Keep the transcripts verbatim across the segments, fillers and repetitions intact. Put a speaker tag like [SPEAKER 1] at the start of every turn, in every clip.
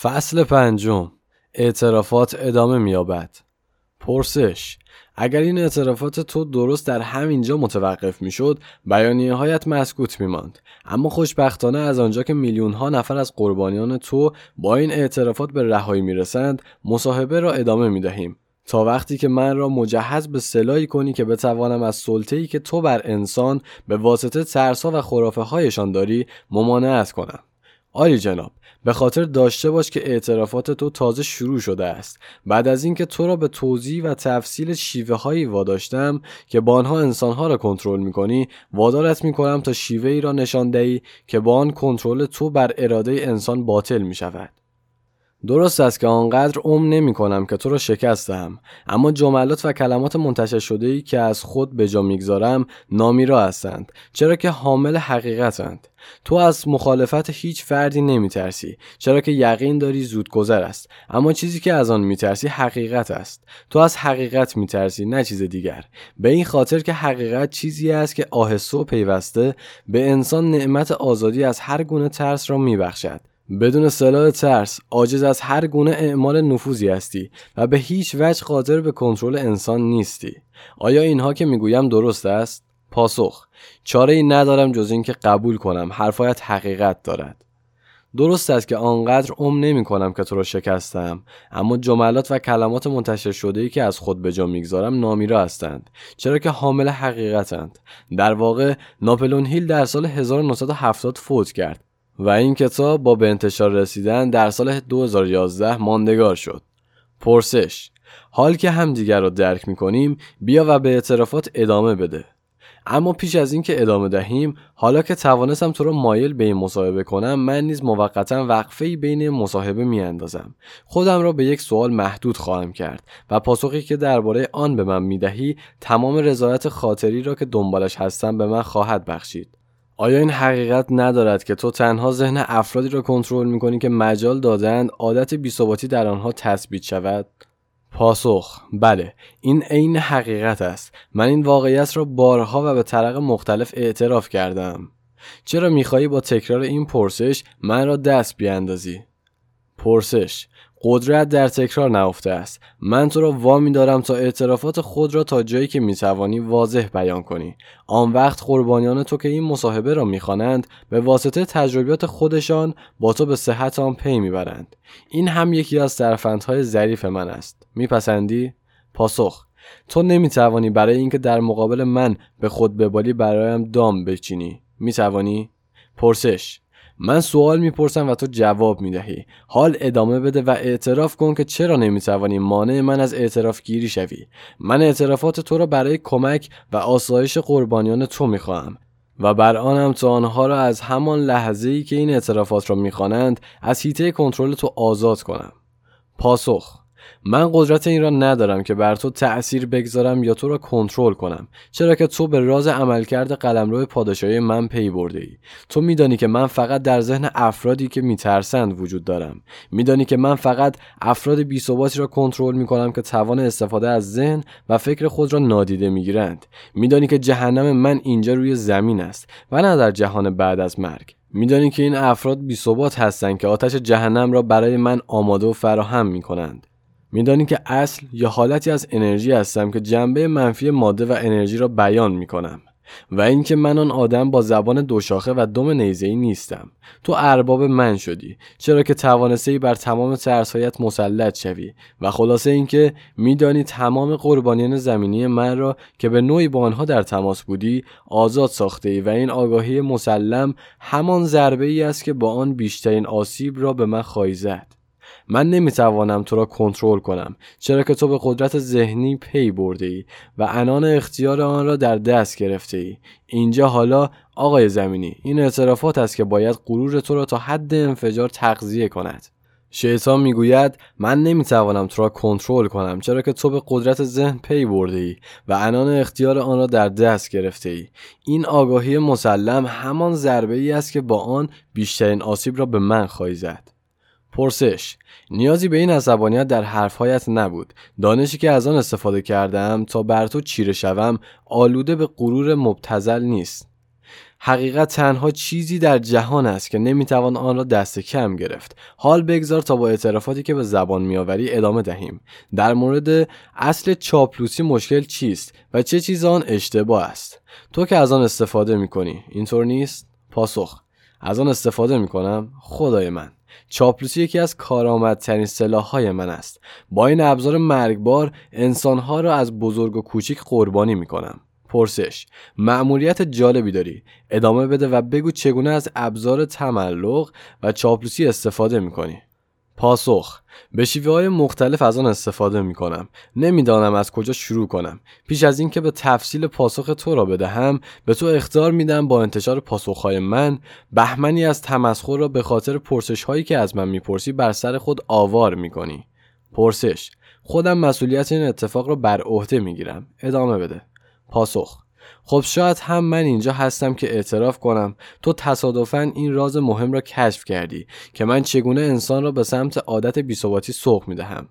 [SPEAKER 1] فصل پنجم. اعترافات ادامه می‌یابد. پرسش: اگر این اعترافات تو درست در همینجا متوقف میشد، بیانیه هایت مسکوت میماند. اما خوشبختانه از آنجا که میلیون ها نفر از قربانیان تو با این اعترافات به رهایی میرسند، مصاحبه را ادامه میدهیم تا وقتی که من را مجهز به سلاحی کنی که بتوانم از سلطه‌ای که تو بر انسان به واسطه ترس‌ها و خرافه هایشان داری ممانعت کنم. آری جناب، به خاطر داشته باش که اعترافات تو تازه شروع شده است. بعد از اینکه تو را به توضیح و تفصیل شیوه هایی واداشتم که با آنها انسان ها را کنترل می‌کنی، وادارت می‌کنم تا شیوه ای را نشان دهی که با آن کنترل تو بر اراده انسان باطل می‌شود. درست است که آنقدر عمر نمی کنم که تو را شکستم، اما جملات و کلمات منتشر شده‌ای که از خود به جا میگذارم نامیرا هستند، چرا که حامل حقیقتند. تو از مخالفت هیچ فردی نمی ترسی، چرا که یقین داری زودگذر است، اما چیزی که از آن می ترسی حقیقت است. تو از حقیقت می ترسی، نه چیز دیگر، به این خاطر که حقیقت چیزی است که آهسته و پیوسته به انسان نعمت آزادی از هر گونه ترس را می بخشد. بدون سلاح ترس، عاجز از هر گونه اعمال نفوذی هستی و به هیچ وجه قادر به کنترل انسان نیستی. آیا اینها که میگویم درست است؟ پاسخ: چاره ای ندارم جز این که قبول کنم حرفایت حقیقت دارد. درست است که آنقدر عمر نمی کنم که تو را شکستم، اما جملات و کلمات منتشر شده‌ای که از خود به جا میگذارم نامیرا هستند، چرا که حامل حقیقتند. در واقع ناپلئون هیل در سال هزار و نهصد و هفتاد فوت کرد و این کتاب با به انتشار رسیدن در سال دو هزار و یازده ماندگار شد. پرسش: حال که همدیگر را درک می‌کنیم، بیا و به اعترافات ادامه بده. اما پیش از این که ادامه دهیم، حالا که توانستم تو را مایل به این مصاحبه کنم، من نیز موقتاً وقفه‌ای بین مصاحبه می‌اندازم. خودم را به یک سوال محدود خواهم کرد و پاسخی که درباره آن به من می‌دهی تمام رضایت خاطری را که دنبالش هستم به من خواهد بخشید. آیا این حقیقت ندارد که تو تنها ذهن افرادی را کنترل می‌کنی که مجال دادند عادت بی‌ثباتی در آنها تثبیت شود؟ پاسخ: بله، این عین حقیقت است. من این واقعیت را بارها و به طرق مختلف اعتراف کردم. چرا می‌خواهی با تکرار این پرسش من را دست بیاندازی؟ پرسش: قدرت در تکرار نهفته است. من تو را وامی دارم تا اعترافات خود را تا جایی که میتوانی واضح بیان کنی. آن وقت قربانیان تو که این مصاحبه را میخوانند به واسطه تجربیات خودشان با تو به صحت آن پی میبرند. این هم یکی از ترفندهای ظریف من است. میپسندی؟ پاسخ: تو نمیتوانی برای اینکه در مقابل من به خود ببالی برایم دام بچینی. میتوانی؟ پرسش: من سوال میپرسم و تو جواب میدهی. حال ادامه بده و اعتراف کن که چرا نمیتوانی مانع من از اعتراف گیری شوی. من اعترافات تو را برای کمک و آسایش قربانیان تو میخواهم و بر آنم تا آنها را از همان لحظه‌ای که این اعترافات را میخوانند از حیطه کنترل تو آزاد کنم. پاسخ: من قدرت این را ندارم که بر تو تأثیر بگذارم یا تو را کنترل کنم، چرا که تو به راز عملکرد قلمرو پادشاهی من پی برده‌ای. تو میدانی که من فقط در ذهن افرادی که میترسند وجود دارم. میدانی که من فقط افراد بی‌ثباتی را کنترل میکنم که توان استفاده از ذهن و فکر خود را نادیده میگیرند. میدانی که جهنم من اینجا روی زمین است و نه در جهان بعد از مرگ. میدانی که این افراد بی‌ثبات هستند که آتش جهنم را برای من آماده و فراهم میکنند. میدانی که اصل یا حالتی از انرژی هستم که جنبه منفی ماده و انرژی را بیان میکنم و اینکه من آن آدم با زبان دوشاخه و دم نیزه‌ای نیستم. تو ارباب من شدی، چرا که توانستی بر تمام ترس‌هایت مسلط شوی و خلاصه اینکه میدانی تمام قربانیان زمینی من را که به نوعی با آنها در تماس بودی آزاد ساخته‌ای و این آگاهی مسلم همان ضربه‌ای است که با آن بیشترین آسیب را به من خواهی زد. من نمیتوانم تو را کنترل کنم، چرا که تو به قدرت ذهنی پی برده‌ای و عنان اختیار آن را در دست گرفته‌ای. اینجا حالا آقای زمینی، این اعترافات است که باید غرور تو را تا حد انفجار تغذیه کند. شیطان میگوید من نمیتوانم تو را کنترل کنم، چرا که تو به قدرت ذهن پی برده‌ای و عنان اختیار آن را در دست گرفته‌ای. این آگاهی مسلم همان ضربه‌ای است که با آن بیشترین آسیب را به من خواهی زد. پرسش: نیازی به این عصبانیت در حرفهایت نبود. دانشی که از آن استفاده کردم تا بر تو چیره شوم آلوده به غرور مبتذل نیست. حقیقت تنها چیزی در جهان است که نمیتوان آن را دست کم گرفت. حال بگذار تا با اعترافاتی که به زبان میآوری ادامه دهیم. در مورد اصل چاپلوسی مشکل چیست و چه چیز آن اشتباه است؟ تو که از آن استفاده میکنی، اینطور نیست؟ پاسخ: از آن استفاده میکنم؟ خدای من، چاپلوسی یکی از کارآمدترین سلاح‌های من است. با این ابزار مرگبار انسان‌ها را از بزرگ و کوچیک قربانی میکنم. پرسش: مأموریت جالبی داری. ادامه بده و بگو چگونه از ابزار تملق و چاپلوسی استفاده میکنی. پاسخ: به شیوه‌های مختلف از آن استفاده میکنم. نمیدانم از کجا شروع کنم. پیش از اینکه به تفصیل پاسخ تو را بدهم، به تو اخطار میدم با انتشار پاسخهای من بهمنی از تمسخر را به خاطر پرسش‌هایی که از من میپرسی بر سر خود آوار میکنی. پرسش: خودم مسئولیت این اتفاق را بر عهده میگیرم. ادامه بده. پاسخ: خب شاید هم من اینجا هستم که اعتراف کنم تو تصادفاً این راز مهم را کشف کردی که من چگونه انسان را به سمت عادت بی‌ثباتی سوق میدهم.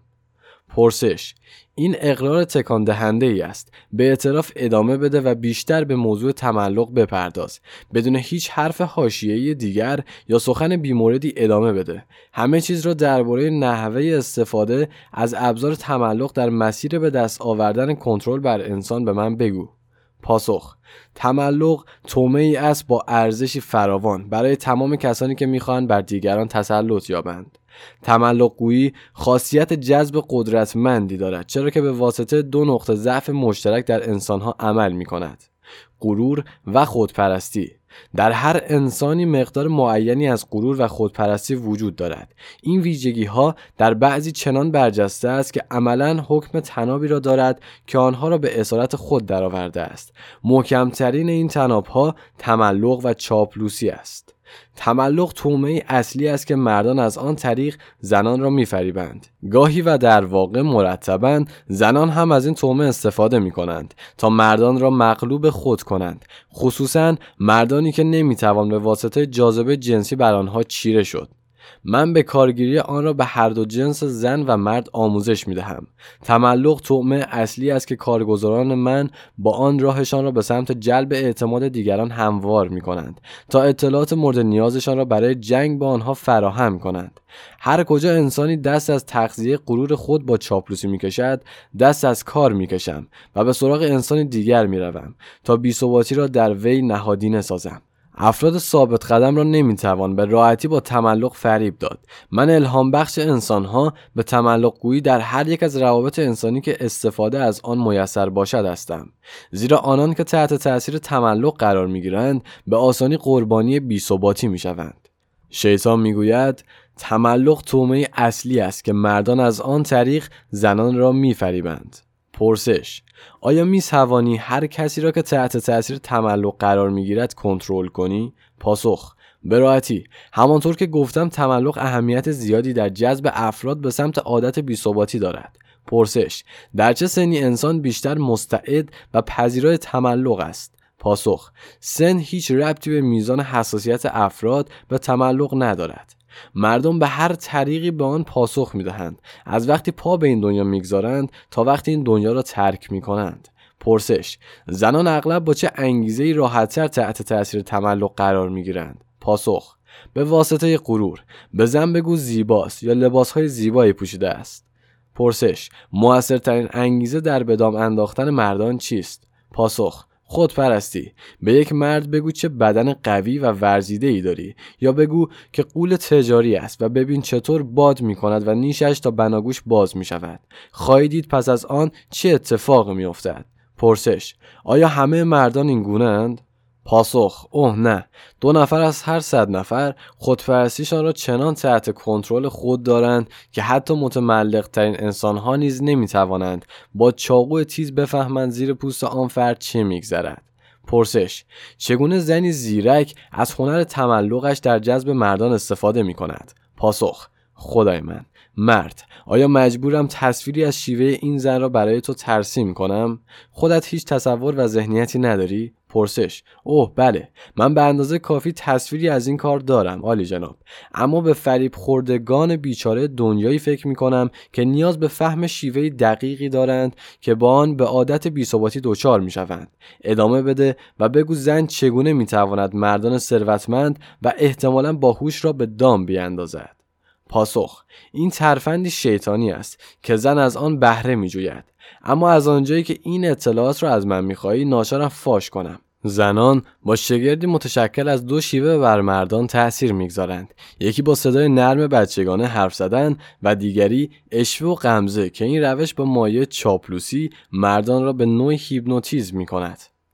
[SPEAKER 1] پرسش: این اقرار تکان دهنده ای است. به اعتراف ادامه بده و بیشتر به موضوع تملق بپرداز. بدون هیچ حرف حاشیه‌ای دیگر یا سخن بی‌موردی ادامه بده. همه چیز را درباره نحوه استفاده از ابزار تملق در مسیر به دست آوردن کنترل بر انسان به من بگو. پاسخ: تملق طعمه ای است با ارزشی فراوان برای تمام کسانی که میخواهند بر دیگران تسلط یابند. تملق گویی خاصیت جذب قدرتمندی دارد، چرا که به واسطه دو نقطه ضعف مشترک در انسانها عمل میکند: غرور و خودپرستی. در هر انسانی مقدار معینی از غرور و خودپرستی وجود دارد. این ویژگی ها در بعضی چنان برجسته است که عملاً حکم تنابی را دارد که آنها را به اسارت خود درآورده است. محکمترین این تناب ها تملق و چاپلوسی است. تملق طعمه اصلی است که مردان از آن طریق زنان را می‌فریبند. گاهی و در واقع مرتباً زنان هم از این طعمه استفاده می‌کنند تا مردان را مغلوب خود کنند، خصوصاً مردانی که نمی‌توان به واسطه جاذبه جنسی بر آنها چیره شد. من به کارگیری آن را به هر دو جنس زن و مرد آموزش می دهم. تملق طعمه اصلی است که کارگزاران من با آن راهشان را به سمت جلب اعتماد دیگران هموار می کنند تا اطلاعات مورد نیازشان را برای جنگ با آنها فراهم کنند. هر کجا انسانی دست از تغذیه غرور خود با چاپلوسی می کشد، دست از کار می کشم و به سراغ انسان دیگر می روم تا بی‌ثباتی را در وی نهادینه سازم. افراد ثابت قدم را نمیتوان به راحتی با تملق فریب داد. من الهام بخش انسانها به تملق گویی در هر یک از روابط انسانی که استفاده از آن میسر باشد هستم، زیرا آنان که تحت تأثیر تملق قرار میگیرند به آسانی قربانی بی‌ثباتی میشوند. شیطان میگوید تملق طعمه اصلی است که مردان از آن طریق زنان را میفریبند. پرسش: آیا می توانی هر کسی را که تحت تأثیر تملق قرار می گیرد کنترل کنی؟ پاسخ: به راحتی. همانطور که گفتم تملق اهمیت زیادی در جذب افراد به سمت عادت بی‌ثباتی دارد. پرسش: در چه سنی انسان بیشتر مستعد و پذیرای تملق است؟ پاسخ: سن هیچ ربطی به میزان حساسیت افراد به تملق ندارد. مردم به هر طریقی به آن پاسخ می‌دهند، از وقتی پا به این دنیا می‌گذارند تا وقتی این دنیا را ترک می‌کنند. پرسش: زنان اغلب با چه انگیزه‌ای راحت‌تر تحت تأثیر تملق قرار می‌گیرند؟ پاسخ: به واسطه غرور. به زن بگو زیباست یا لباس‌های زیبایی پوشیده است. پرسش: مؤثرترین انگیزه در به دام انداختن مردان چیست؟ پاسخ: خودپرستی. به یک مرد بگو چه بدن قوی و ورزیده‌ای داری، یا بگو که غول تجاری است و ببین چطور باد می‌کند و نیشش تا بناگوش باز می‌شود. خواهی دید پس از آن چه اتفاقی می‌افتد. پرسش: آیا همه مردان این گونه‌اند؟ پاسخ: اوه نه. دو نفر از هر صد نفر خودپرستیشان را چنان تحت کنترل خود دارند که حتی متملق ترین انسان ها نیز نمی توانند با چاقو تیز بفهمند زیر پوست آن فرد چه میگذرد. پرسش: چگونه زنی زیرک از هنر تملقش در جذب مردان استفاده می کند؟ پاسخ: خدای من، مرد، آیا مجبورم تصویری از شیوه این زن را برای تو ترسیم کنم؟ خودت هیچ تصور و ذهنیتی نداری؟ پرسش: اوه بله، من به اندازه کافی تصویری از این کار دارم عالی جناب، اما به فریب خوردگان بیچاره دنیایی فکر می کنم که نیاز به فهم شیوه دقیقی دارند که با آن به عادت بی‌ثباتی دچار می شوند. ادامه بده و بگو زن چگونه می تواند مردان ثروتمند و احتمالاً باهوش را به دام بیاندازد. پاسخ: این ترفندی شیطانی است که زن از آن بهره می جوید، اما از آنجایی که این اطلاعات را از من می خواهی ناچارم فاش کنم. زنان با شگردی متشکل از دو شیوه بر مردان تأثیر میگذارند. یکی با صدای نرم بچگانه حرف زدن و دیگری اشوه و غمزه که این روش با مایه چاپلوسی مردان را به نوعی هیپنوتیزم می کند.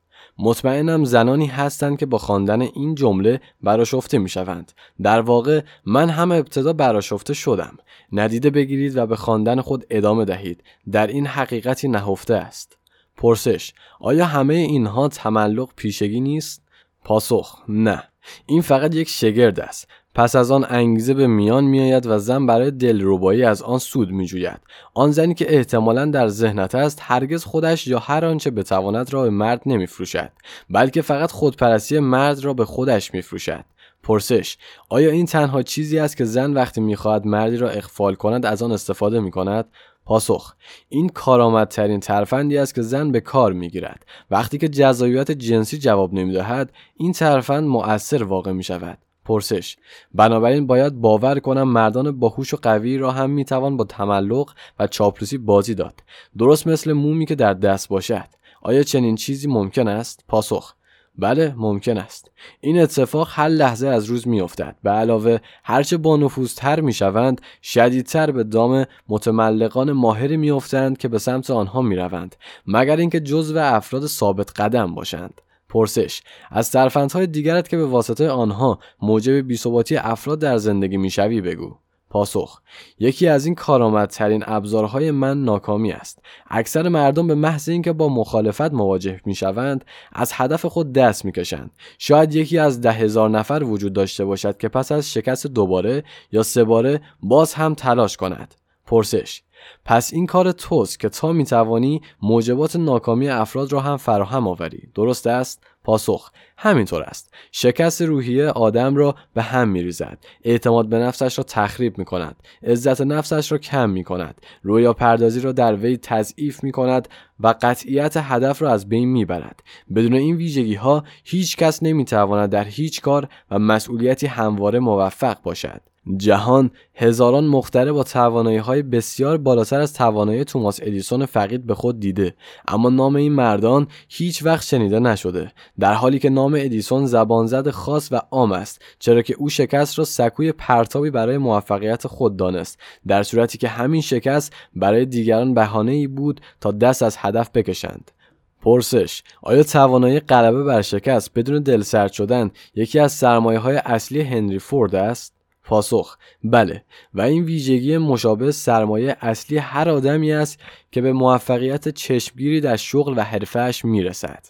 [SPEAKER 1] مطمئنم زنانی هستند که با خواندن این جمله برآشفته می شوند. در واقع من هم ابتدا برآشفته شدم. ندیده بگیرید و به خواندن خود ادامه دهید. در این حقیقتی نهفته است. پرسش: آیا همه اینها تملق پیشگی نیست؟ پاسخ: نه، این فقط یک شگرد است. پس از آن انگیزه به میان می آید و زن برای دلربایی از آن سود می جوید. آن زنی که احتمالاً در ذهنت است هرگز خودش یا هر آنچه بتواند را به مرد نمی فروشد، بلکه فقط خودپرستی مرد را به خودش می فروشد. پرسش: آیا این تنها چیزی است که زن وقتی می خواهد مردی را اغفال کند از آن استفاده می کند؟ پاسخ: این کارآمدترین ترفندی است که زن به کار میگیرد. وقتی که جذابیت جنسی جواب نمیدهد این ترفند مؤثر واقع می شود. پرسش: بنابراین باید باور کنم مردان باهوش و قوی را هم میتوان با تملق و چاپلوسی بازی داد، درست مثل مومی که در دست باشد. آیا چنین چیزی ممکن است؟ پاسخ: بله ممکن است. این اتفاق هر لحظه از روز می افتد. به علاوه هرچه با نفوذتر می شوند شدیدتر به دام متملقان ماهری می افتند که به سمت آنها می روند، مگر اینکه جزو افراد ثابت قدم باشند. پرسش: از ترفندهای دیگرت که به واسطه آنها موجب بی‌ثباتی افراد در زندگی می شوی بگو. پاسخ: یکی از این کارآمدترین ابزارهای من ناکامی است. اکثر مردم به محض اینکه با مخالفت مواجه میشوند از هدف خود دست میکشند. شاید یکی از ده هزار نفر وجود داشته باشد که پس از شکست دوباره یا سه باره باز هم تلاش کند. پرسش: پس این کار توست که تا میتوانی موجبات ناکامی افراد را هم فراهم آوری، درست است؟ پاسخ: همینطور است. شکست روحیه آدم را به هم می‌ریزد، اعتماد به نفسش را تخریب می‌کند، عزت نفسش را کم می‌کند، رویا پردازی را در وی تضعیف می‌کند و قطعیت هدف را از بین می‌برد. بدون این ویژگی‌ها هیچ کس نمی‌تواند در هیچ کار و مسئولیتی همواره موفق باشد. جهان هزاران مخترع با توانایی‌های بسیار بالاتر از توانایی توماس ادیسون فقید به خود دیده، اما نام این مردان هیچ وقت شنیده نشده، در حالی که نام ادیسون زبانزد خاص و عام است، چرا که او شکست را سکوی پرتابی برای موفقیت خود دانست، در صورتی که همین شکست برای دیگران بهانه‌ای بود تا دست از هدف بکشند. پرسش: آیا توانایی غلبه بر شکست بدون دلسرد شدن یکی از سرمایه‌های اصلی هنری فورد است؟ پاسخ: بله، و این ویژگی مشابه سرمایه اصلی هر آدمی است که به موفقیت چشمگیری در شغل و حرفه‌اش میرسد.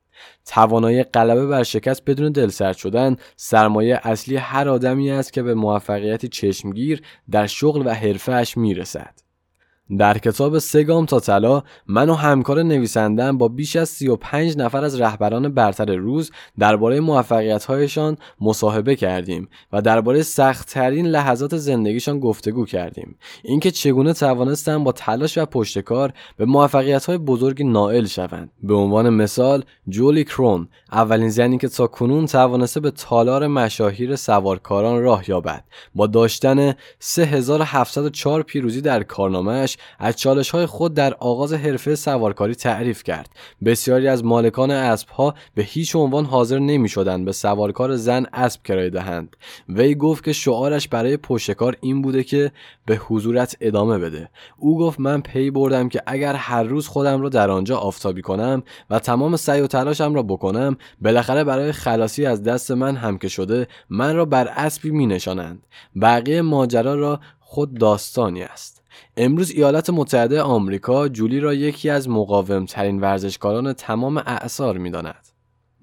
[SPEAKER 1] توانایی غلبه بر شکست بدون دلسرد شدن سرمایه اصلی هر آدمی است که به موفقیت چشمگیر در شغل و حرفه‌اش میرسد. در کتاب سه گام تا طلا من و همکار نویسنده‌ام با بیش از سی و پنج نفر از رهبران برتر روز درباره موفقیت‌هایشان مصاحبه کردیم و درباره سخت‌ترین لحظات زندگیشان گفتگو کردیم. اینکه چگونه توانستند با تلاش و پشتکار به موفقیت‌های بزرگی نائل شوند. به عنوان مثال جولی کرون، اولین زنی که تا کنون توانسته به تالار مشاهیر سوارکاران راه یابد، با داشتن سه هزار و هفتصد و چهار پیروزی در کارنامه‌اش از چالش‌های خود در آغاز حرفه سوارکاری تعریف کرد. بسیاری از مالکان اسب‌ها به هیچ عنوان حاضر نمی‌شدند به سوارکار زن اسب کرایه دهند. وی گفت که شعارش برای پشتکار این بوده که به حضورت ادامه بده. او گفت من پی بردم که اگر هر روز خودم را در آنجا آفتابی کنم و تمام سعی و تلاشم را بکنم، بالاخره برای خلاصی از دست من هم که شده من را بر اسبی می‌نشانند. بقیه ماجرا را خود داستانی است. امروز ایالات متحده آمریکا جولی را یکی از مقاوم‌ترین ورزشکاران تمام اعصار می‌داند.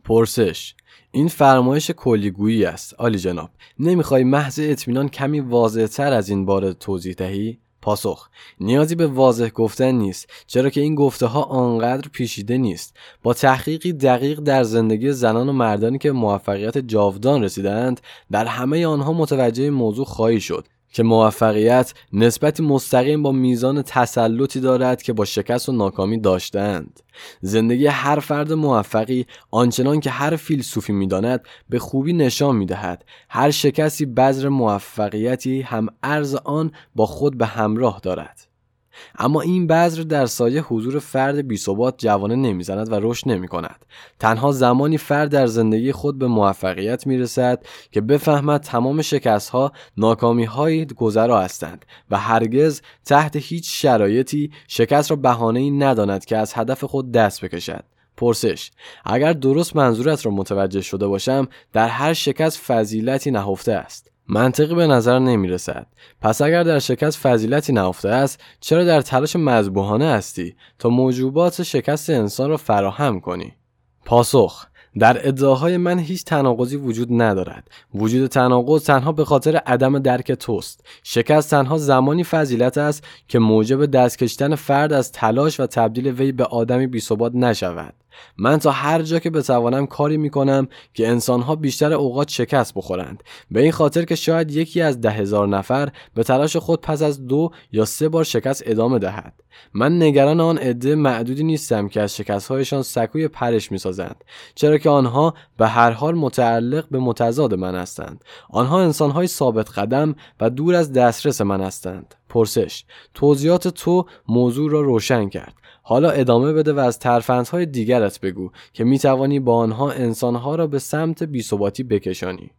[SPEAKER 1] پرسش: این فرمایش کلیگویی است عالی جناب، نمیخوای محض اطمینان کمی واضح تر از این باره توضیح دهی؟ پاسخ: نیازی به واضح گفتن نیست، چرا که این گفته ها آنقدر پیچیده نیست. با تحقیقی دقیق در زندگی زنان و مردانی که موفقیت جاودان رسیدند، در همه آنها متوجه موضوع خواهی شد که موفقیت نسبتی مستقیم با میزان تسلطی دارد که با شکست و ناکامی داشتند. زندگی هر فرد موفقی آنچنان که هر فیلسوفی می‌داند به خوبی نشان می‌دهد هر شکستی بذر موفقیتی هم ارز آن با خود به همراه دارد. اما این بذر در سایه حضور فرد بی‌ثبات جوانه نمیزند و رشد نمی‌کند. تنها زمانی فرد در زندگی خود به موفقیت میرسد که بفهمد تمام شکست‌ها ناکامی‌های گذرا هستند و هرگز تحت هیچ شرایطی شکست را بهانه‌ای نداند که از هدف خود دست بکشد. پرسش: اگر درست منظورت را متوجه شده باشم، در هر شکست فضیلتی نهفته است. منطقی به نظر نمی رسد. پس اگر در شکست فضیلتی نهفته است، چرا در تلاش مذبوحانه هستی تا موجبات شکست انسان را فراهم کنی؟ پاسخ: در ادعاهای من هیچ تناقضی وجود ندارد. وجود تناقض تنها به خاطر عدم درک توست. شکست تنها زمانی فضیلت است که موجب دست کشیدن فرد از تلاش و تبدیل وی به آدمی بی‌ثبات نشود. من تا هر جا که بتوانم کاری میکنم که انسانها بیشتر اوقات شکست بخورند، به این خاطر که شاید یکی از ده هزار نفر به تلاش خود پس از دو یا سه بار شکست ادامه دهد. من نگران آن عده معدودی نیستم که از شکست‌هایشان سکوی پرش می‌سازند، چرا که آنها به هر حال متعلق به متضاد من هستند. آنها انسان‌های ثابت قدم و دور از دسترس من هستند. پرسش: توضیحات تو موضوع را روشن کرد. حالا ادامه بده و از ترفندهای دیگرت بگو که میتوانی با آنها انسانها را به سمت بی‌ثباتی بکشانی.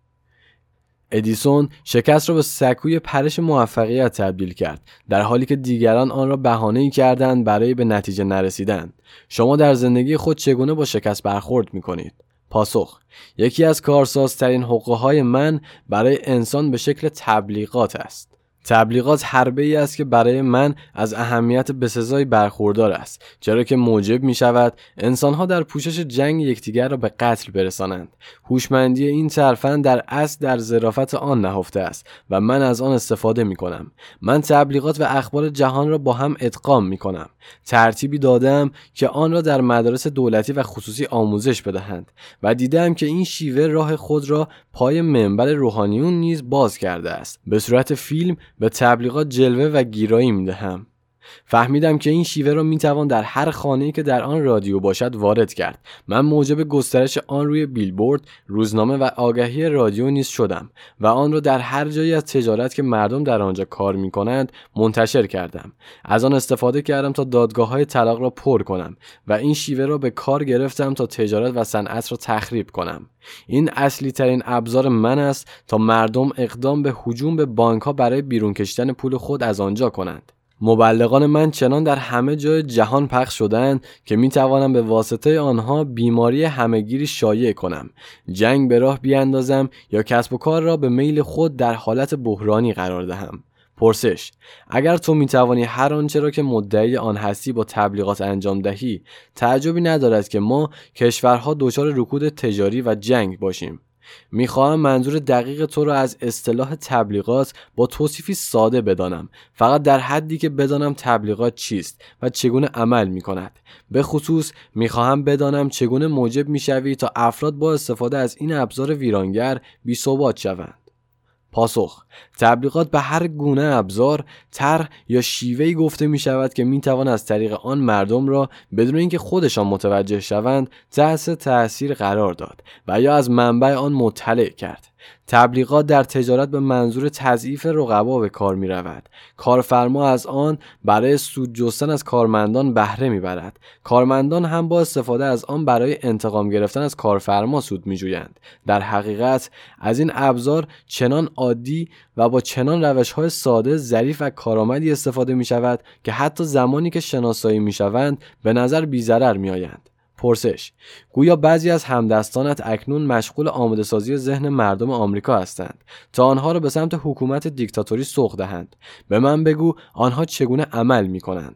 [SPEAKER 1] ادیسون شکست را به سکوی پرش موفقیت تبدیل کرد، در حالی که دیگران آن را بهانه‌ای کردند برای به نتیجه نرسیدن. شما در زندگی خود چگونه با شکست برخورد میکنید؟ پاسخ: یکی از کارسازترین حقوقهای من برای انسان به شکل تبلیغات است. تبلیغات حربه‌ای است که برای من از اهمیت بسزایی برخوردار است، چرا که موجب می شود انسانها در پوشش جنگ یکدیگر را به قتل برسانند. هوشمندی این ترفند در اصل در ظرافت آن نهفته است و من از آن استفاده می کنم. من تبلیغات و اخبار جهان را با هم ادغام می کنم. ترتیبی دادم که آن را در مدارس دولتی و خصوصی آموزش بدهند و دیدم که این شیوه راه خود را پای منبر روحانیون نیز باز کرده است. به صورت فیلم به تبلیغات جلوه و گیرایی میدهم. فهمیدم که این شیوه را میتوان در هر خانه‌ای که در آن رادیو باشد وارد کرد. من موجب گسترش آن روی بیلبورد، روزنامه و آگهی رادیو نیز شدم و آن را در هر جایی از تجارت که مردم در آنجا کار میکنند منتشر کردم. از آن استفاده کردم تا دادگاه‌های طلاق را پر کنم و این شیوه را به کار گرفتم تا تجارت و صنعت را تخریب کنم. این اصلی ترین ابزار من است تا مردم اقدام به هجوم به بانک‌ها برای بیرون کشیدن پول خود از آنجا کنند. مبلغان من چنان در همه جای جهان پخش شدند که می توانم به واسطه آنها بیماری همهگیری شایع کنم، جنگ به راه بیاندازم یا کسب و کار را به میل خود در حالت بحرانی قرار دهم. پرسش: اگر تو می توانی هر آنچه را که مدعی آن هستی با تبلیغات انجام دهی، تعجبی ندارد که ما کشورها دچار رکود تجاری و جنگ باشیم. میخواهم منظور دقیق تو را از اصطلاح تبلیغات با توصیفی ساده بدانم، فقط در حدی که بدانم تبلیغات چیست و چگونه عمل میکند. به خصوص میخواهم بدانم چگونه موجب میشوی تا افراد با استفاده از این ابزار ویرانگر بی‌ثبات شوند. پاسخ: تبلیغات به هر گونه ابزار، طرح یا شیوهی گفته می شود که می توان از طریق آن مردم را بدون اینکه خودشان متوجه شوند تحت تأثیر قرار داد و یا از منبع آن مطلع کرد. تبلیغات در تجارت به منظور تضعیف رقبا به کار می رود. کارفرما از آن برای سود جستن از کارمندان بهره می برد. کارمندان هم با استفاده از آن برای انتقام گرفتن از کارفرما سود می جویند. در حقیقت از این ابزار چنان عادی و با چنان روش‌های ساده، ظریف و کارآمدی استفاده می شود که حتی زمانی که شناسایی می شوند به نظر بی ضرر می آیند. پرسش: گویا بعضی از همدستانت اکنون مشغول آماده سازی ذهن مردم آمریکا هستند تا آنها را به سمت حکومت دیکتاتوری سوق دهند. به من بگو آنها چگونه عمل می کنند؟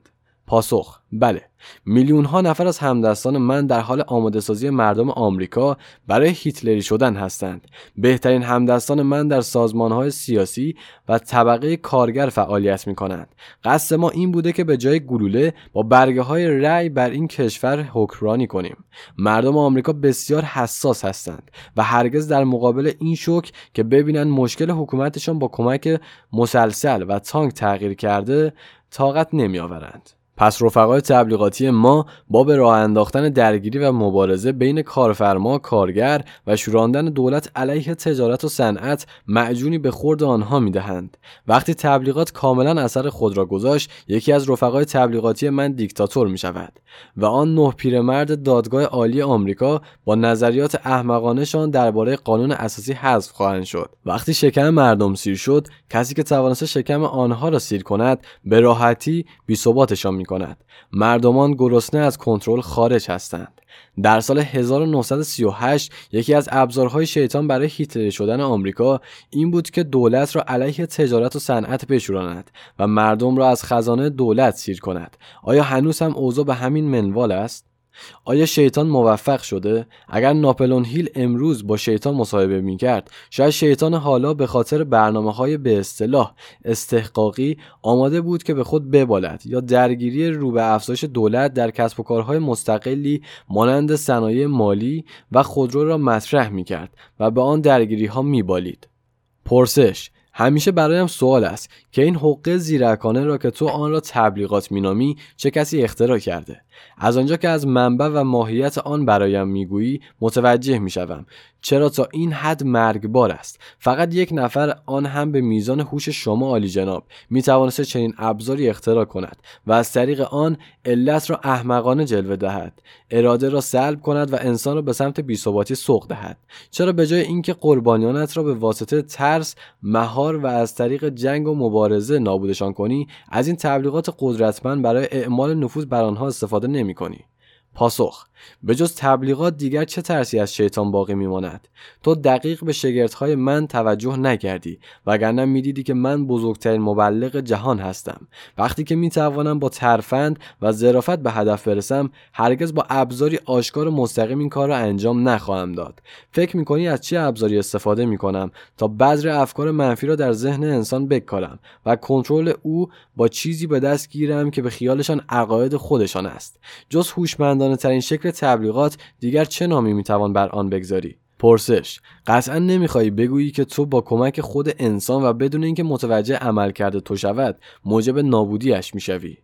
[SPEAKER 1] پاسخ: بله. میلیون ها نفر از همدستان من در حال آماده سازی مردم آمریکا برای هیتلری شدن هستند. بهترین همدستان من در سازمان های سیاسی و طبقه کارگر فعالیت می کنند. قصد ما این بوده که به جای گلوله با برگه های رأی بر این کشور حکمرانی کنیم. مردم آمریکا بسیار حساس هستند و هرگز در مقابل این شوک که ببینن مشکل حکومتشان با کمک مسلسل و تانک تغییر کرده طاقت نمی آورند. پس رفقای تبلیغاتی ما با به راه انداختن درگیری و مبارزه بین کارفرما، کارگر و شوراندن دولت علیه تجارت و صنعت معجونی به خورد آنها میدهند. وقتی تبلیغات کاملا اثر خود را گذاشت، یکی از رفقای تبلیغاتی من دیکتاتور می شود و آن نه پیرمرد دادگاه عالی آمریکا با نظریات احمقانه‌شان درباره قانون اساسی حذف خواهند شد. وقتی شکم مردم سیر شد، کسی که توانسته شکم آنها را سیر کند به راحتی بی‌ثباتشان می‌کند. مردمان گرسنه از کنترل خارج هستند. در سال هزار و نهصد و سی و هشت یکی از ابزارهای شیطان برای هیتلری شدن آمریکا این بود که دولت را علیه تجارت و صنعت بشوراند و مردم را از خزانه دولت سیر کند. آیا هنوز هم اوضاع به همین منوال است؟ آیا شیطان موفق شده؟ اگر ناپلئون هیل امروز با شیطان مصاحبه می‌کرد، شاید شیطان حالا به خاطر برنامه‌های به اصطلاح استحقاقی آماده بود که به خود ببالد یا درگیری رو به افزایش دولت در کسب و کارهای مستقلی مانند صنایع مالی و خودرو را مطرح می‌کرد و به آن درگیری‌ها می‌بالید. پرسش: همیشه برایم سوال است که این حقه زیرکانه را که تو آن را تبلیغات مینامی چه کسی اختراع کرده؟ از آنجا که از منبع و ماهیت آن برایم میگویی متوجه میشوم چرا تا این حد مرگبار است. فقط یک نفر، آن هم به میزان هوش شما عالی جناب، میتوانست چنین ابزاری اختراع کند و از طریق آن علت را احمقانه جلوه دهد، اراده را سلب کند و انسان را به سمت بی‌ثباتی سوق دهد. چرا به جای اینکه قربانیانت را به واسطه ترس، مهار و از طریق جنگ و مبارزه نابودشان کنی، از این تبلیغات قدرتمند برای اعمال نفوذ بر آنها استفاده نمی کنی؟ پاسخ: به جز تبلیغات دیگر چه ترسی از شیطان باقی میماند؟ تو دقیق به شگردهای من توجه نکردی، وگرنه میدیدی که من بزرگترین مبلغ جهان هستم. وقتی که میتوانم با ترفند و ظرافت به هدف برسم، هرگز با ابزاری آشکار و مستقیم این کار را انجام نخواهم داد. فکر میکنی از چه ابزاری استفاده میکنم تا بذر افکار منفی را در ذهن انسان بکارم و کنترل او با چیزی به دست گیرم که به خیالشان عقاید خودشان است؟ جز هوشمندانه ترین شکل تبلیغات دیگر چه نامی میتوان بر آن بگذاری؟ پرسش: قطعا نمیخوایی بگویی که تو با کمک خود انسان و بدون اینکه متوجه عملکرد تو شود موجب نابودیش میشوی؟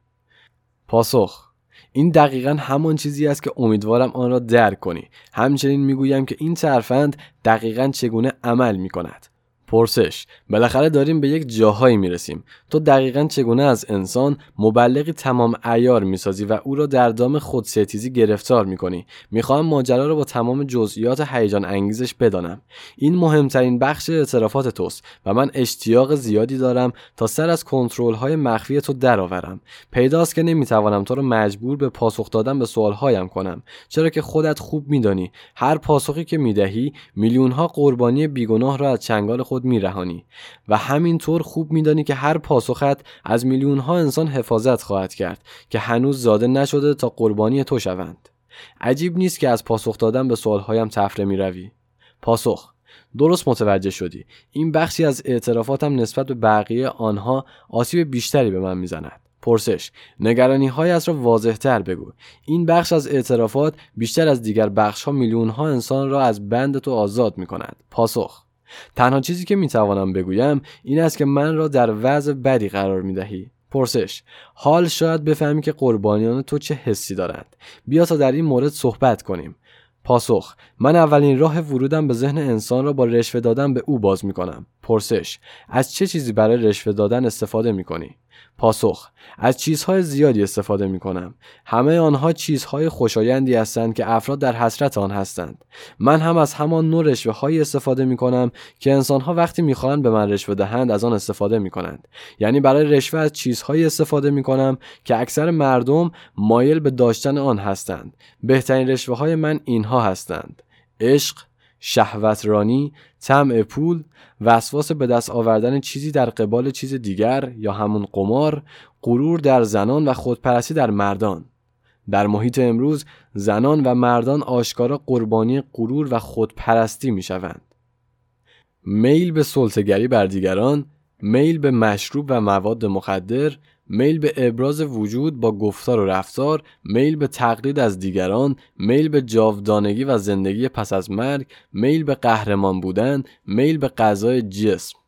[SPEAKER 1] پاسخ: این دقیقاً همان چیزی است که امیدوارم آن را درک کنی. همچنین میگویم که این ترفند دقیقاً چگونه عمل میکند. پرسش: بالاخره داریم به یک جاهایی میرسیم. تو دقیقاً چگونه از انسان مبلغی تمام عیار میسازی و او را در دام خودستیزی گرفتار میکنی؟ میخواهم ماجرا را با تمام جزئیات هیجان انگیزش بدانم. این مهمترین بخش اعترافات توست و من اشتیاق زیادی دارم تا سر از کنترل های مخفی تو درآورم. پیداست که نمیتوانم تو را مجبور به پاسخ دادن به سوال هایم کنم، چرا که خودت خوب میدانی هر پاسخی که میدهی میلیون ها قربانی بیگناه را از چنگال خود میرهانی و همینطور خوب میدانی که هر پاسخت از میلیون ها انسان حفاظت خواهد کرد که هنوز زاده نشده تا قربانی تو شوند. عجیب نیست که از پاسخ دادن به سوالهایم تفره میروی. پاسخ: درست متوجه شدی. این بخشی از اعترافاتم نسبت به بقیه آنها آسیب بیشتری به من میزند. پرسش: نگرانی هایت را واضح تر بگو. این بخش از اعترافات بیشتر از دیگر بخش ها میلیون ها انسان را از بند تو آزاد می کند. پاسخ: تنها چیزی که میتوانم بگویم این است که من را در وضع بدی قرار میدهی. پرسش: حال شاید بفهمی که قربانیان تو چه حسی دارند. بیا تا در این مورد صحبت کنیم. پاسخ: من اولین راه ورودم به ذهن انسان را با رشوه دادن به او باز میکنم. پرسش: از چه چیزی برای رشوه دادن استفاده میکنی؟ پاسخ: از چیزهای زیادی استفاده می کنم. همه آنها چیزهای خوشایندی هستند که افراد در حسرت آن هستند. من هم از همان نوع رشوه هایی استفاده می کنم که انسانها وقتی می خواهند به من رشوه دهند از آن استفاده می کنند. یعنی برای رشوه از چیزهایی استفاده می کنم که اکثر مردم مایل به داشتن آن هستند. بهترین رشوه های من اینها هستند: عشق، شهوترانی، طمع پول، وسواس به دست آوردن چیزی در قبال چیز دیگر یا همون قمار، غرور در زنان و خودپرستی در مردان. در محیط امروز زنان و مردان آشکارا قربانی غرور و خودپرستی می شوند. میل به سلطه‌گری بر دیگران، میل به مشروب و مواد مخدر، میل به ابراز وجود با گفتار و رفتار، میل به تقلید از دیگران، میل به جاودانگی و زندگی پس از مرگ، میل به قهرمان بودن، میل به غذای جسم.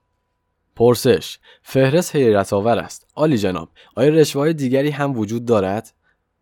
[SPEAKER 1] پرسش: فهرست حیرت آور است. عالی جناب، آیا رشوه‌های دیگری هم وجود دارد؟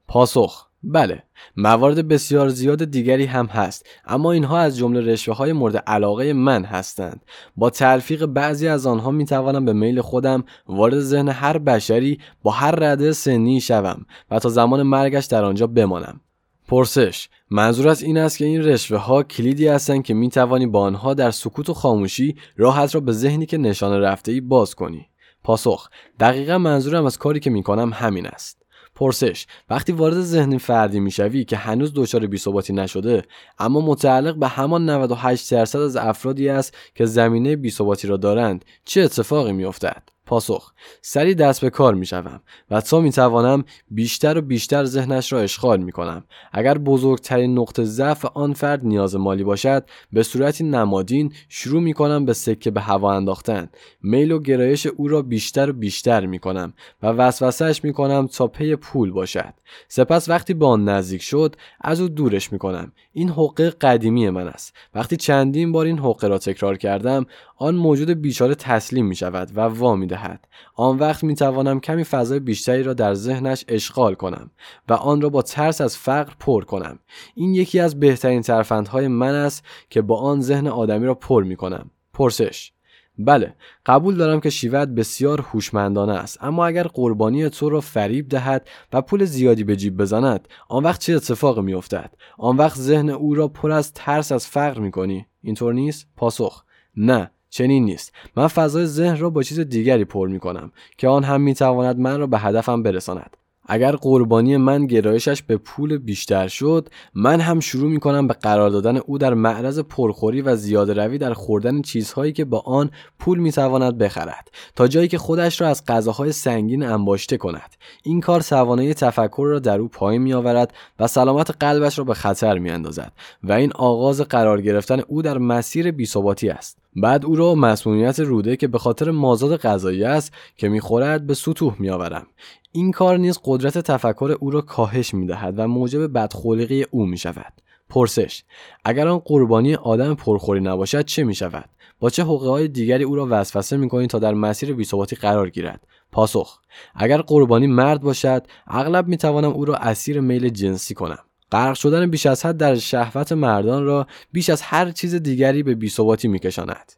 [SPEAKER 1] پاسخ: بله، موارد بسیار زیاد دیگری هم هست، اما اینها از جمله رشوه‌های مورد علاقه من هستند. با تلفیق بعضی از آنها میتوانم به میل خودم وارد ذهن هر بشری با هر رده سنی شوم و تا زمان مرگش در آنجا بمانم. پرسش: منظور از این است که این رشوه‌ها کلیدی هستند که میتوانی با آنها در سکوت و خاموشی راهت را به ذهنی که نشانه رفته‌ای باز کنی؟ پاسخ: دقیقاً منظورم از کاری که میکنم همین است. پرسش: وقتی وارد ذهن فردی میشوی که هنوز دچار بی‌ثباتی نشده اما متعلق به همان نود و هشت درصد از افرادی است که زمینه بی‌ثباتی را دارند، چه اتفاقی میافتد؟ پاسخ: سری دست به کار میشوم و تا میتوانم بیشتر و بیشتر ذهنش را اشغال میکنم. اگر بزرگترین نقطه ضعف آن فرد نیاز مالی باشد، به صورتی نمادین شروع میکنم به سکه به هوا انداختن. میل و گرایش او را بیشتر و بیشتر میکنم و وسوسه‌اش میکنم تا پی پول باشد. سپس وقتی به آن نزدیک شد، از او دورش میکنم. این حقه قدیمی من است. وقتی چندین بار این حقه را تکرار کردم، آن موجود بیچاره تسلیم میشود و وا میدهد. آن وقت میتوانم کمی فضای بیشتری را در ذهنش اشغال کنم و آن را با ترس از فقر پر کنم. این یکی از بهترین ترفندهای من است که با آن ذهن آدمی را پر میکنم. پرسش: بله، قبول دارم که شیوه‌ات بسیار هوشمندانه است، اما اگر قربانی تو را فریب دهد و پول زیادی به جیب بزند، آن وقت چه اتفاقی میافتد؟ آن وقت ذهن او را پر از ترس از فقر میکنی. اینطور نیست؟ پاسخ: نه، چنین نیست. من فضای ذهن را با چیز دیگری پر میکنم که آن هم میتواند من را به هدفم برساند. اگر قربانی من گرایشش به پول بیشتر شد، من هم شروع میکنم به قرار دادن او در معرض پرخوری و زیاده روی در خوردن چیزهایی که با آن پول میتواند بخرد، تا جایی که خودش را از غذاهای سنگین انباشته کند. این کار توانایی تفکر را در او پایین میآورد و سلامت قلبش را به خطر میاندازد و این آغاز قرار گرفتن او در مسیر بی‌ثباتی است. بعد او را مسمومیت روده که به خاطر مازاد غذایی است که میخورد به سطوح میآورم. این کار نیز قدرت تفکر او را کاهش می‌دهد و موجب بدخلقی او می‌شود. پرسش: اگر آن قربانی آدم پرخوری نباشد چه می‌شود؟ با چه حقوق‌های دیگری او را وسوسه می‌کنید تا در مسیر بی‌ثباتی قرار گیرد؟ پاسخ: اگر قربانی مرد باشد، اغلب می‌توانم او را اسیر میل جنسی کنم. غرق شدن بیش از حد در شهوت مردان را بیش از هر چیز دیگری به بی‌ثباتی می‌کشاند.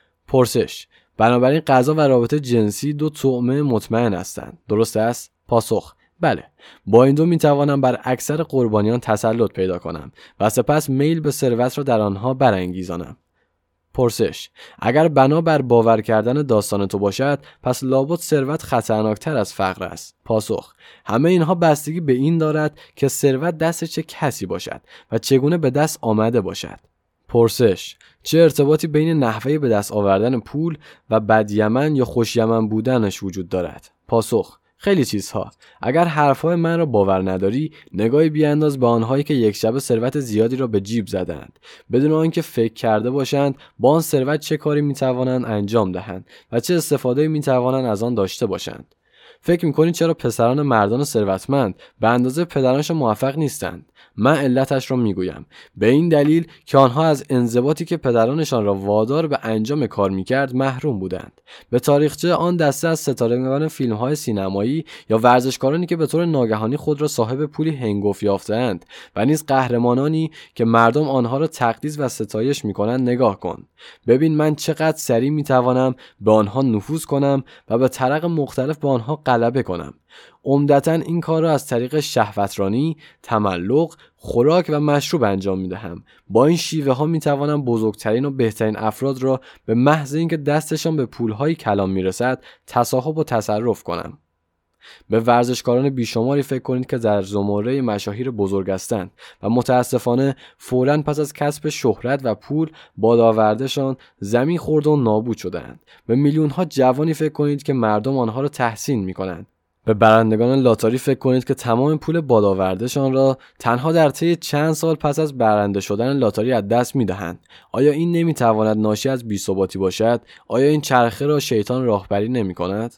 [SPEAKER 1] پرسش: بنابراین غذا و رابطه جنسی دو طعمه مطمئن هستند، درست است؟ پاسخ: بله. با این دو میتوانم بر اکثر قربانیان تسلط پیدا کنم و سپس میل به ثروت را در آنها برانگیزانم. پرسش: اگر بنا بر باور کردن داستان تو باشد، پس لابد ثروت خطرناکتر از فقر است. پاسخ: همه اینها بستگی به این دارد که ثروت دست چه کسی باشد و چگونه به دست آمده باشد. پرسش: چه ارتباطی بین نحوه به دست آوردن پول و بدیمن یا خوشیمن بودنش وجود دارد؟ پاسخ: خیلی چیزها. اگر حرفهای من را باور نداری، نگاهی بیانداز به آنهایی که یک شب ثروت زیادی را به جیب زدند بدون آنکه فکر کرده باشند با آن ثروت چه کاری میتوانند انجام دهند و چه استفاده‌ای میتوانند از آن داشته باشند. فکر میکنید چرا پسران مردان ثروتمند به اندازه پدرانشان موفق نیستند؟ من علتش را میگویم. به این دلیل که آنها از انضباطی که پدرانشان را وادار به انجام کار میکرد محروم بودند. به تاریخچه آن دسته از ستارگان فیلم‌های سینمایی یا ورزشکارانی که به طور ناگهانی خود را صاحب پولی هنگفت یافته‌اند و نیز قهرمانانی که مردم آنها را تقدیس و ستایش میکنند نگاه کن. ببین من چقدر سریع میتوانم به آنها نفوذ کنم و به طرق مختلف به آنها غلبه کنم. عمدتاً این کار را از طریق شهوترانی، تملق، خوراک و مشروب انجام میدهم. با این شیوه ها میتوانم بزرگترین و بهترین افراد را به محض اینکه دستشان به پولهای کلان میرسد تصاحب و تصرف کنم. به ورزشکاران بیشماری فکر کنید که در زمره مشاهیر بزرگ هستند و متاسفانه فوراً پس از کسب شهرت و پول بادآوردشان زمین خورد و نابود شدند. به میلیون‌ها جوانی فکر کنید که مردم آنها را تحسین می‌کنند. به برندگان لاتاری فکر کنید که تمام پول بادآوردشان را تنها در طی چند سال پس از برنده شدن لاتاری از دست می‌دهند. آیا این نمی‌تواند ناشی از بی‌ثباتی باشد؟ آیا این چرخه را شیطان راهبری نمی‌کند؟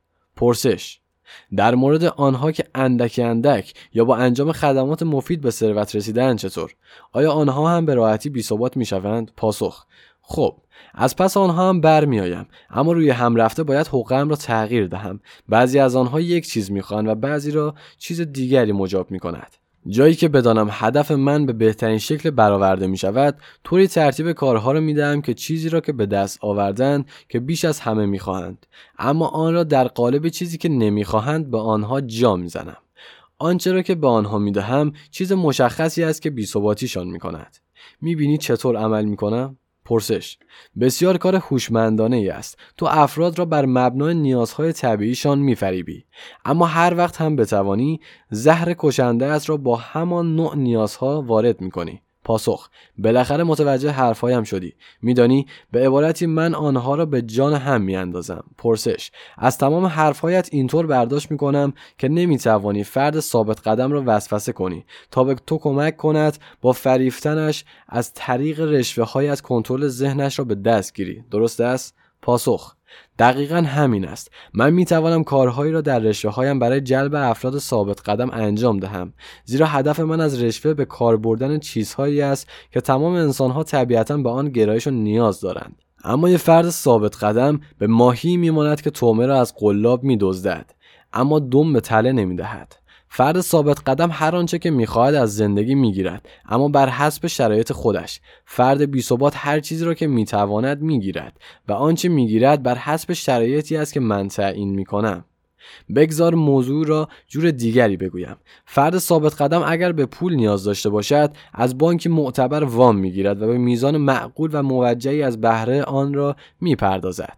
[SPEAKER 1] پرسش: در مورد آنها که اندک اندک یا با انجام خدمات مفید به ثروت رسیدن چطور؟ آیا آنها هم به راحتی بی‌ثبات می‌شوند؟ پاسخ: خب، از پس آنها هم برمیآیم، اما روی هم رفته باید حقوقم را تغییر دهم. بعضی از آنها یک چیز می‌خواهند و بعضی را چیز دیگری مجاب می‌کند. جایی که بدانم هدف من به بهترین شکل برآورده می شود، طوری ترتیب کارها را می دهم که چیزی را که به دست آوردن که بیش از همه می خواهند، اما آن را در قالب چیزی که نمی خواهند به آنها جا می زنم. آنچه را که به آنها می دهم چیز مشخصی است که بی‌ثباتیشان می کند. می بینی چطور عمل می کنم؟ پرسش: بسیار کار هوشمندانه ای است. تو افراد را بر مبنای نیازهای طبیعیشان می‌فریبی، اما هر وقت هم بتوانی زهر کشنده است را با همان نوع نیازها وارد می‌کنی. پاسخ: بالاخره متوجه حرفهایم شدی. میدانی به عبارتی من آنها را به جان هم میاندازم. پرسش: از تمام حرفهایت اینطور برداشت میکنم که نمیتوانی فرد ثابت قدم را وسوسه کنی تا به تو کمک کند با فریفتنش از طریق رشوه های از کنترل ذهنش را به دست گیری. درست است؟ پاسخ: دقیقاً همین است. من میتوانم کارهایی را در رشوه هایم برای جلب افراد ثابت قدم انجام دهم، زیرا هدف من از رشوه به کار بردن چیزهایی است که تمام انسانها طبیعتاً به آن گرایش و نیاز دارند. اما یک فرد ثابت قدم به ماهی میماند که طعمه را از قلاب میدزدد، اما دم به تله نمیدهد. فرد ثابت قدم هر آنچه که میخواهد از زندگی میگیرد، اما بر حسب شرایط خودش. فرد بی‌ثبات هر چیزی را که میتواند میگیرد و آنچه میگیرد بر حسب شرایطی است که من تعیین میکنم. بگذار موضوع را جور دیگری بگویم. فرد ثابت قدم اگر به پول نیاز داشته باشد، از بانکی معتبر وام میگیرد و به میزان معقول و موجهی از بهره آن را میپردازد.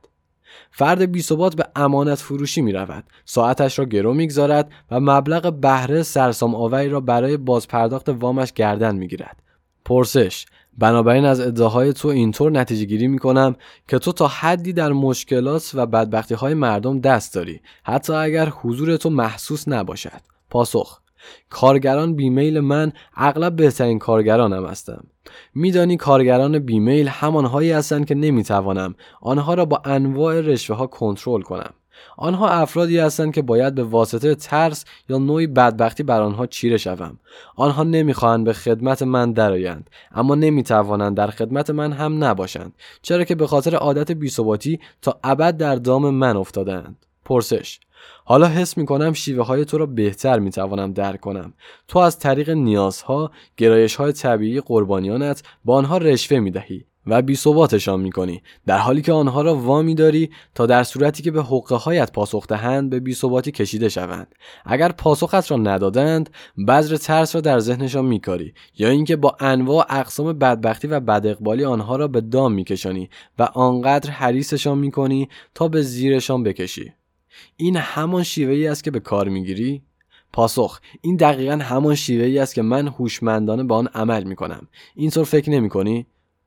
[SPEAKER 1] فرد بی‌ثبات به امانت فروشی می رود، ساعتش را گرو می گذارد و مبلغ بهره سرسام آوری را برای بازپرداخت وامش گردن می گیرد. پرسش: بنابراین از ادعاهای تو اینطور نتیجه گیری می کنم که تو تا حدی در مشکلات و بدبختی های مردم دست داری، حتی اگر حضور تو محسوس نباشد. پاسخ: کارگران بیمیل من اغلب بهترین کارگرانم هستم. میدانی کارگران بیمیل همانهایی هستند که نمیتوانم آنها را با انواع رشوه ها کنترل کنم. آنها افرادی هستند که باید به واسطه ترس یا نوعی بدبختی بر آنها چیره شوم. آنها نمیخواهند به خدمت من درآیند، اما نمیتوانند در خدمت من هم نباشند، چرا که به خاطر عادت بی‌ثباتی تا ابد در دام من افتادند. پرسش: حالا حس میکنم شیوه های تو را بهتر میتوانم درک کنم. تو از طریق نیازها، گرایش های طبیعی قربانیانت با آنها رشوه میدهی و بی‌ثباتشان میکنی، در حالی که آنها را وامی داری تا در صورتی که به حقوق هایت پاسخ دهند به بی‌ثباتی کشیده شوند. اگر پاسخت را ندادند، بذر ترس را در ذهنشان میکاری، یا اینکه با انواع اقسام بدبختی و بداقبالی آنها را به دام میکشانی و آنقدر حریصشان میکنی تا به زیرشان بکشی. این همان شیوه‌ای است که به کار میگیری؟ پاسخ: این دقیقاً همان شیوه‌ای است که من هوشمندانه با آن عمل میکنم. اینطور فکر نمی‌کنی؟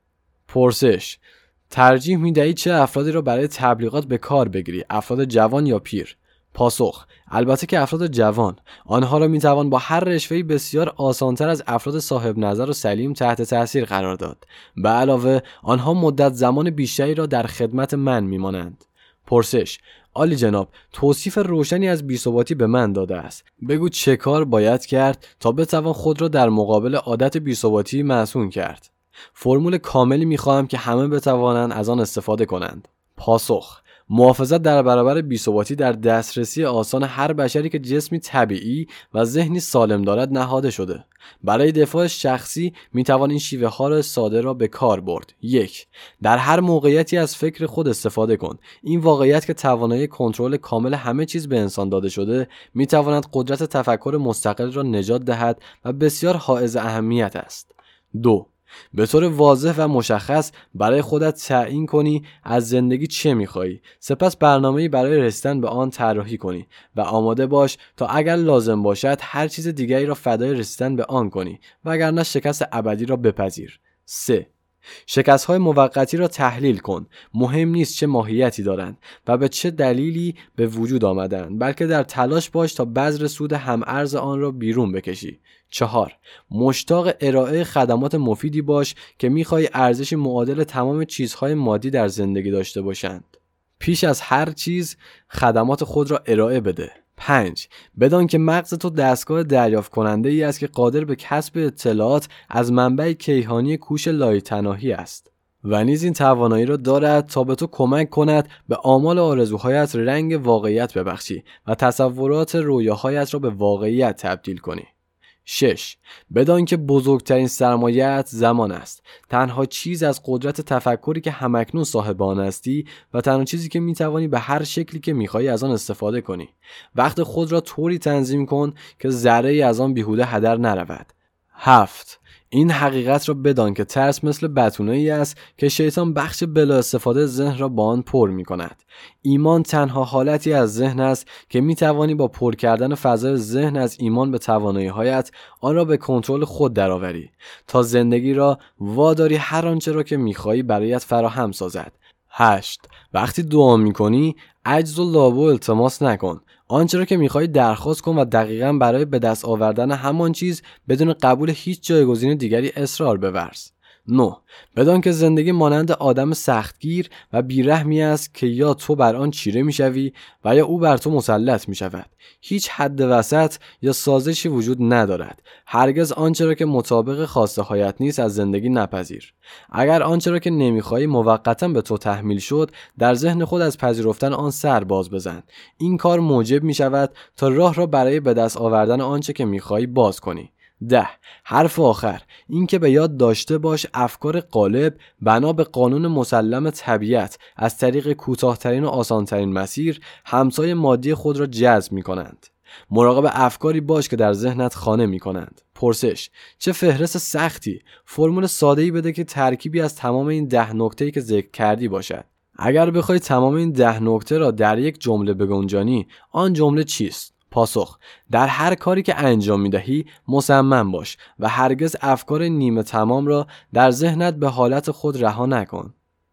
[SPEAKER 1] پرسش: ترجیح میدهی چه افرادی را برای تبلیغات به کار بگیری، افراد جوان یا پیر؟ پاسخ: البته که افراد جوان. آنها را میتوان با هر رشوه‌ای بسیار آسانتر از افراد صاحب نظر و سلیم تحت تاثیر قرار داد. به علاوه آنها مدت زمان بیشتری را در خدمت من میمانند. پرسش: عالی جناب، توصیف روشنی از بی‌ثباتی به من داده است. بگو چه کار باید کرد تا بتوان خود را در مقابل عادت بی‌ثباتی مصون کرد. فرمول کاملی می‌خواهم که همه بتوانند از آن استفاده کنند. پاسخ: محافظت در برابر بی‌ثباتی در دسترسی آسان هر بشری که جسمی طبیعی و ذهنی سالم دارد نهاده شده. برای دفاع شخصی میتوان این شیوه ها را ساده را به کار برد. یک، در هر موقعیتی از فکر خود استفاده کن. این واقعیت که توانایی کنترل کامل همه چیز به انسان داده شده میتواند قدرت تفکر مستقل را نجات دهد و بسیار حائز اهمیت است. دو، به طور واضح و مشخص برای خودت تعیین کنی از زندگی چه می‌خوای. سپس برنامه‌ای برای رسیدن به آن طراحی کنی و آماده باش تا اگر لازم باشد هر چیز دیگری را فدای رسیدن به آن کنی، وگرنه شکست ابدی را بپذیر. سه. شکست‌های موقتی را تحلیل کن. مهم نیست چه ماهیتی دارند و به چه دلیلی به وجود آمدند، بلکه در تلاش باش تا بذر سود هم‌ارز آن را بیرون بکشی. چهار. مشتاق ارائه خدمات مفیدی باش که می‌خوای ارزشی معادل تمام چیزهای مادی در زندگی داشته باشند. پیش از هر چیز خدمات خود را ارائه بده. پنج. بدان که مغز تو دستگاه دریافت کننده ای است که قادر به کسب اطلاعات از منبع کیهانی کوش لایتناهی است و نیز این توانایی را دارد تا به تو کمک کند به آمال آرزوهایت رنگ واقعیت ببخشی و تصورات رویاهایت را به واقعیت تبدیل کنی. شش. بدان که بزرگترین سرمایه‌ات زمان است. تنها چیز از قدرت تفکری که همکنون صاحب آن هستی و تنها چیزی که میتوانی به هر شکلی که میخوایی از آن استفاده کنی. وقت خود را طوری تنظیم کن که ذره‌ای از آن بیهوده هدر نرود. هفت. این حقیقت را بدان که ترس مثل بتونه‌ای است که شیطان بخش بلا استفاده ذهن را با آن پر می کند. ایمان تنها حالتی از ذهن است که می توانی با پر کردن فضای ذهن از ایمان به توانایی‌هایت آن را به کنترل خود درآوری تا زندگی را واداری هر آنچه را که می‌خواهی برایت فراهم سازد. هشت. وقتی دعا می‌کنی عجز و لابو التماس نکن. آنچه را که می‌خوای درخواست کن و دقیقاً برای به دست آوردن همان چیز بدون قبول هیچ جایگزین دیگری اصرار بورز. نه. بدان که زندگی مانند آدم سختگیر و بیرحمی است که یا تو بر آن چیره میشوی و یا او بر تو مسلط می شود. هیچ حد وسط یا سازشی وجود ندارد. هرگز آنچه را که مطابق خواسته هایت نیست از زندگی نپذیر. اگر آنچه را که نمیخوایی موقتا به تو تحمیل شد، در ذهن خود از پذیرفتن آن سر باز بزن. این کار موجب می شود تا راه را برای به دست آوردن آنچه که میخوایی باز کنی. ده. حرف آخر، این که به یاد داشته باش افکار غالب بنا به قانون مسلم طبیعت از طریق کوتاه‌ترین و آسان‌ترین مسیر همسای مادی خود را جذب می‌کنند. مراقب افکاری باش که در ذهنت خانه می‌کنند. پرسش: چه فهرست سختی؟ فرمول ساده‌ای بده که ترکیبی از تمام این ده نکته‌ای که ذکر کردی باشد. اگر بخوای تمام این ده نکته را در یک جمله بگنجانی، آن جمله چیست؟ پاسخ: در هر کاری که انجام میدهی مصمم باش و هرگز افکار نیمه تمام را در ذهنت به حالت خود رها نکن.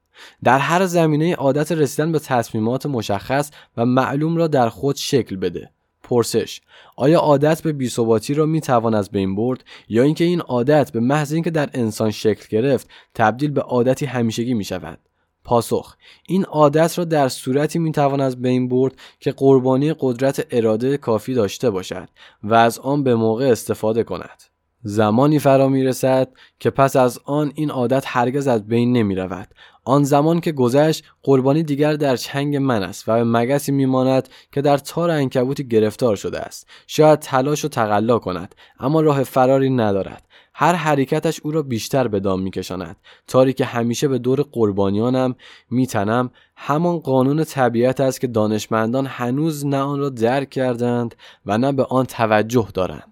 [SPEAKER 1] در هر زمینه عادت رسیدن به تصمیمات مشخص و معلوم را در خود شکل بده. پرسش: آیا عادت به بی‌ثباتی را میتوان از بین برد یا اینکه این عادت به محض اینکه در انسان شکل گرفت تبدیل به عادتی همیشگی میشود؟ پاسخ: این عادت را در صورتی میتوان از بین برد که قربانی قدرت اراده کافی داشته باشد و از آن به موقع استفاده کند. زمانی فرا میرسد که پس از آن این عادت هرگز از بین نمی رود. آن زمان که گذشت قربانی دیگر در چنگ من است و به مگسی میماند که در تار عنکبوتی گرفتار شده است. شاید تلاش و تقلا کند اما راه فراری ندارد. هر حرکتش او را بیشتر به دام میکشاند. تاری که همیشه به دور قربانیانم میتنم همان قانون طبیعت است که دانشمندان هنوز نه آن را درک کردند و نه به آن توجه دارند.